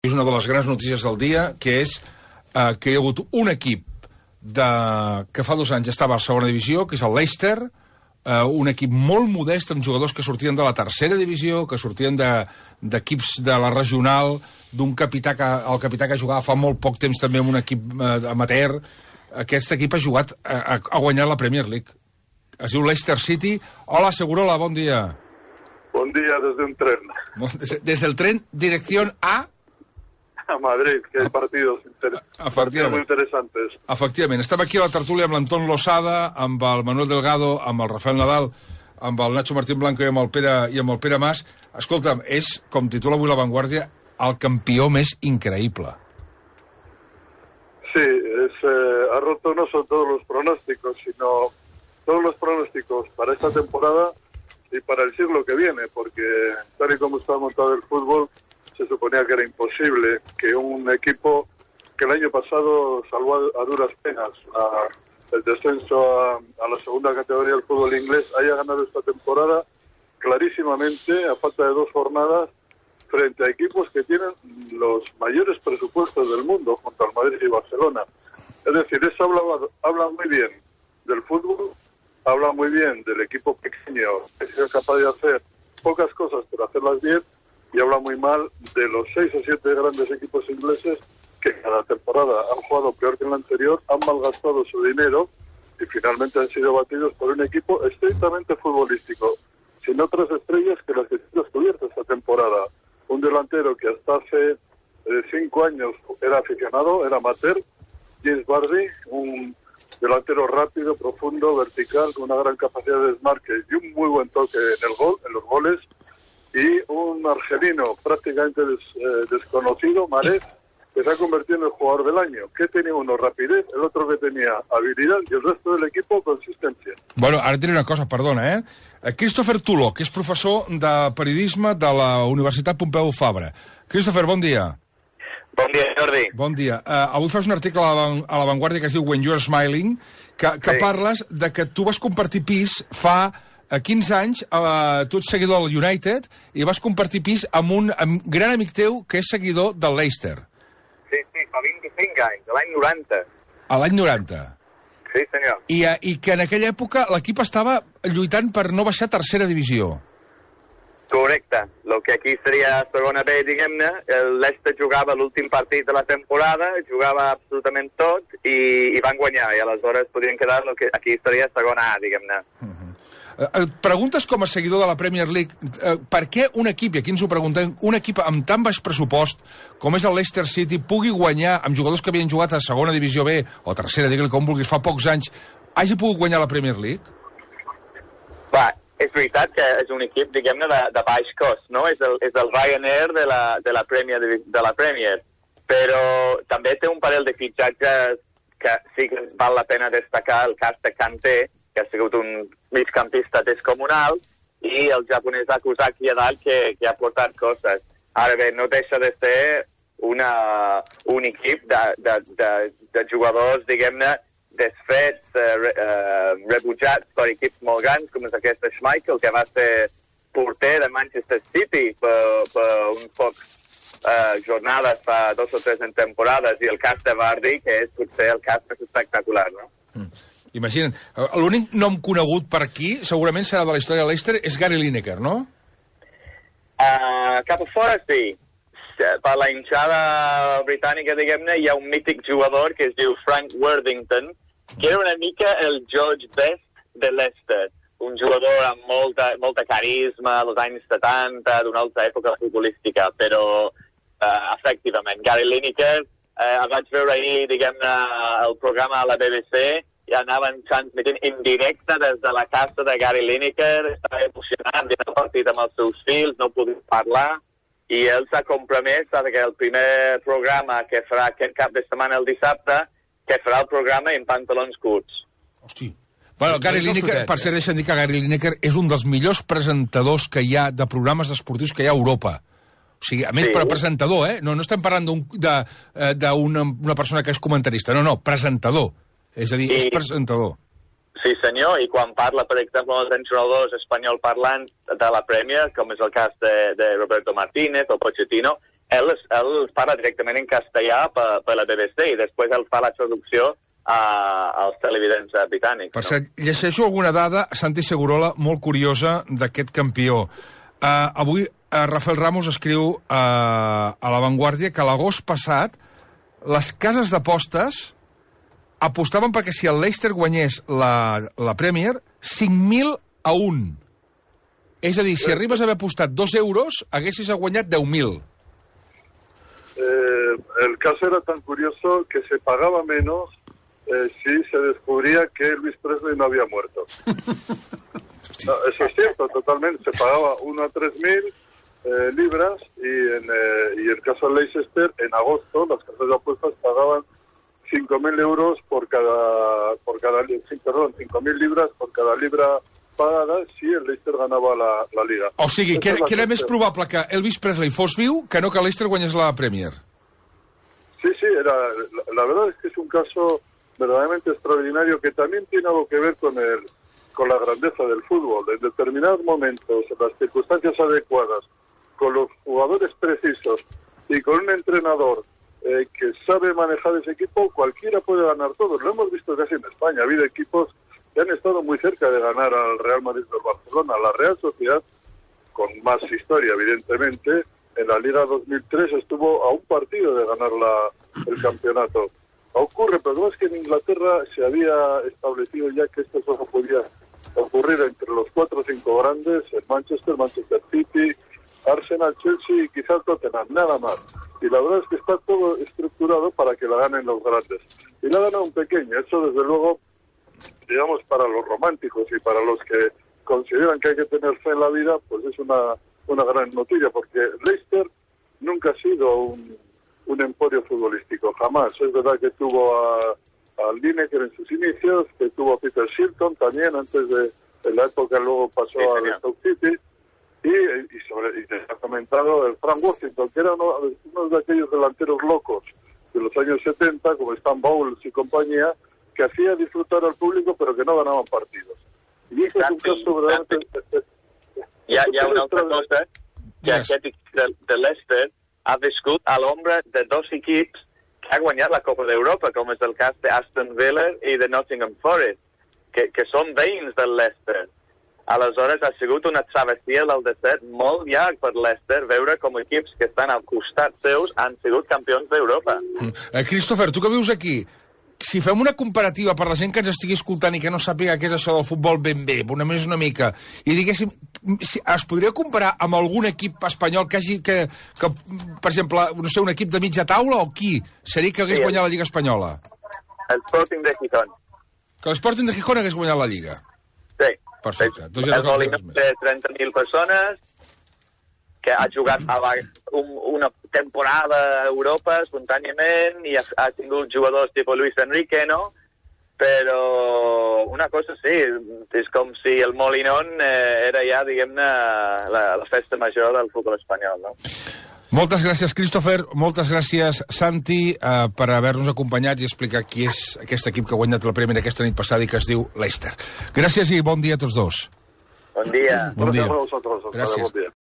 És una de les grans notícies del dia, que és que hi ha hagut un equip que fa 2 anys estava a segona divisió, que és el Leicester, un equip molt modest, amb jugadors que sortien de la tercera divisió, que sortien d'equips de la regional, el capità que jugava fa molt poc temps també en un equip amateur. Aquest equip ha jugat, ha guanyat la Premier League. Es diu Leicester City. Hola, Segurola, bon dia. Buen día desde un tren. Desde el tren, dirección a Madrid, que hay partidos muy interesantes. Efectivament. Estem aquí a la tertúlia amb l'Anton Losada, amb el Manuel Delgado, amb el Rafael Nadal, amb el Nacho Martín Blanco i amb el Pere Mas. Escolta'm, és, com titula avui La Vanguardia, el campió més increïble. Sí, ha roto no son todos los pronósticos, sino todos los pronósticos para esta temporada y para el siglo que viene, porque tal y como está montado el fútbol, se suponía que era imposible que un equipo que el año pasado salvó a duras penas el descenso a la segunda categoría del fútbol inglés haya ganado esta temporada clarísimamente, a falta de 2 jornadas, frente a equipos que tienen los mayores presupuestos del mundo, junto al Madrid y Barcelona. Es decir, eso habla muy bien del fútbol, habla muy bien del equipo pequeño que es capaz de hacer pocas cosas pero hacerlas bien, y habla muy mal de los 6 o 7 grandes equipos ingleses que cada temporada han jugado peor que en la anterior, han malgastado su dinero y finalmente han sido batidos por un equipo estrictamente futbolístico, sin otras estrellas que las que se han descubierto esta temporada. Un delantero que hasta hace 5 años era aficionado, era amateur, James Vardy, un delantero rápido, profundo, vertical, con una gran capacidad de desmarque y un muy buen toque en los goles, y un argelino prácticamente desconocido, Mahrez, que se ha convertido en el jugador del año. ¿Qué tenía uno? Rapidez, el otro que tenía habilidad y el resto del equipo consistencia. Bueno, ara et diré una cosa, perdona, Christopher Tuló, que és professor de periodisme de la Universitat Pompeu Fabra. Christopher, bon dia. Bon dia, Jordi. Bon dia. Avui fas un article a la Vanguardia que es diu When You're Smiling, que Sí. parles de que tu vas compartir pis fa 15 anys, tu ets seguidor del United, i vas compartir pis amb un gran amic teu que és seguidor del Leicester. Sí, fa 25 anys, de l'any 90. A l'any 90. Sí, senyor. I que en aquella època l'equip estava lluitant per no baixar a tercera divisió. Correcte. El que aquí seria segona B, diguem-ne, el Leicester jugava l'últim partit de la temporada, jugava absolutament tot i van guanyar, i aleshores podien quedar el que aquí seria segona A, diguem-ne. Preguntes com a seguidor de la Premier League, per què un equip, i aquí ens ho preguntem, un equip amb tan baix pressupost com és el Leicester City pugui guanyar amb jugadors que havien jugat a segona divisió B o tercera, digue-li com vulguis, fa pocs anys, hagi pogut guanyar la Premier League? Va, és veritat que és un equip, diguem-ne, de baix cost, no? És el Ryanair de la Premier, però també té un parell de fitxatges que sí que val la pena destacar, el cas de Kanté, que ha sigut un migcampista descomunal, i el japonès Akusaki a dalt, que ha portat coses. Ara bé, no deixa de ser un equip de jugadors, diguem-ne, desfets, rebutjats per equips molt grans, com és aquest Schmeichel, que va ser porter de Manchester City per uns pocs jornades fa 2 o 3 temporades, i el cas de Vardy, que és potser el cas més espectacular, no? Imagina't, l'únic nom conegut per aquí, segurament serà de la història de Leicester, és Gary Lineker, no? Cap a fora, sí. Per la hinchada britànica, diguem-ne, hi ha un mític jugador que es diu Frank Worthington, que era una mica el George Best de Leicester, un jugador amb molta carisma als anys 70, d'una altra època futbolística, però efectivament, Gary Lineker, el vaig veure ahir, diguem-ne, el programa a la BBC, i anaven transmitint en directe des de la casa de Gary Lineker, estava emocionant, i el partit amb els seus fills, no podia parlar, i ell s'ha compromès que el primer programa que farà aquest cap de setmana, el dissabte, que farà el programa en pantalons curts. Hosti. Bueno, Gary Lineker, per ser deixant dir que Gary Lineker és un dels millors presentadors que hi ha de programes esportius que hi ha a Europa. O sigui, a més, però presentador, No estem parlant d'una persona que és comentarista, no, presentador. És a dir, és presentador. Sí, senyor, i quan parla, per exemple, amb els entrenadors espanyol parlant de la Premier, com és el cas de Roberto Martínez o Pochettino, ell els parla directament en castellà per la BBC i després ell fa la traducció als televidents britànics. Per cert, llegeixo alguna dada, Santi Segurola, molt curiosa d'aquest campió. Avui Rafael Ramos escriu a La Vanguardia que l'agost passat les cases d'apostes apostaven perquè si el Leicester guanyés la Premier, 5.000 a 1. És a dir, si arribes a haver apostat 2 euros, haguessis guanyat 10.000. El caso era tan curioso que se pagaba menos si se descubría que Elvis Presley no había muerto. No, eso es cierto, totalmente. Se pagaba 1 a 3.000 libras y en el caso de Leicester, en agosto, las casas de apuestas pagaban 5.000 euros por cada 5.000 libras por cada libra pagada si el Leicester ganava la Liga. O sigui, que era més probable que Elvis Presley fos viu que no que Leicester guanyés la Premier. Sí, la verdad es que es un caso verdaderamente extraordinario que también tiene algo que ver con la grandeza del fútbol. En determinados momentos, en las circunstancias adecuadas, con los jugadores precisos y con un entrenador que sabe manejar ese equipo, cualquiera puede ganar todo. Lo hemos visto casi en España. Ha habido equipos que han estado muy cerca de ganar al Real Madrid o al Barcelona. La Real Sociedad, con más historia, evidentemente, en la Liga 2003 estuvo a un partido de ganar el campeonato. Ocurre, pero es que en Inglaterra se había establecido ya que esto solo podía ocurrir entre los 4 o 5 grandes, el Manchester City, Arsenal, Chelsea y quizás Tottenham, nada más. Y la verdad es que está todo estructurado para que la ganen los grandes. Y la gana un pequeño, eso desde luego, digamos, para los románticos y para los que consideran que hay que tener fe en la vida, pues es una gran noticia, porque Leicester nunca ha sido un emporio futbolístico, jamás. Es verdad que tuvo a Lineker en sus inicios, que tuvo a Peter Shilton también, antes de la época, luego pasó a Stoke City, y te ha comentado el Frank Worthington, que era uno de aquellos delanteros locos de los años 70, como Stan Bowles y compañía, que hacía disfrutar al público, pero que no ganaban partidos. Y eso es un caso verdaderamente... Hi ha una altra cosa, que aquest de Leicester ha viscut a l'ombra de 2 equips que ha guanyat la Copa d'Europa, com és el cas d'Aston Villa i de Nottingham Forest, que són veïns del Leicester. Aleshores, ha sigut una travessia del desert molt llarg per Leicester veure com equips que estan al costat seus han sigut campions d'Europa. Christopher, tu que vius aquí, si fem una comparativa per la gent que ens estigui escoltant i que no sàpiga què és això del futbol ben bé, només una mica, i diguéssim, es podria comparar amb algun equip espanyol que, per exemple, no sé, un equip de mitja taula o qui seria que hagués guanyat la Lliga Espanyola? El Sporting de Gijón. Que l'Sporting de Gijón hagués guanyat la Lliga? Sí. Perfecte. El Molinón de 30.000 persones, que ha jugat una temporada a Europa espontàniament i ha tingut jugadors tipus Luis Enrique, no? Però una cosa sí, és com si el Molinón era ja, diguem-ne, la festa major del futbol espanyol, no? Moltes gràcies, Christopher. Moltes gràcies, Santi, per haver-nos acompanyat i explicar qui és aquest equip que ha guanyat la Premier aquesta nit passada i que es diu Leicester. Gràcies i bon dia a tots dos. Bon dia. Bon dia. Gràcies. Gràcies.